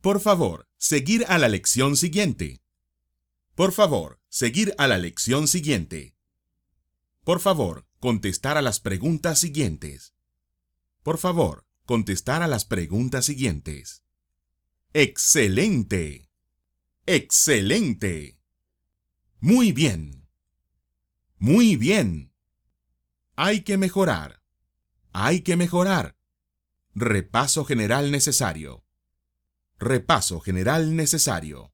Por favor, seguir a la lección siguiente. Por favor, seguir a la lección siguiente. Por favor, contestar a las preguntas siguientes. Por favor, contestar a las preguntas siguientes. ¡Excelente! ¡Excelente! Muy bien. Muy bien. Hay que mejorar. Hay que mejorar. Repaso general necesario. Repaso general necesario.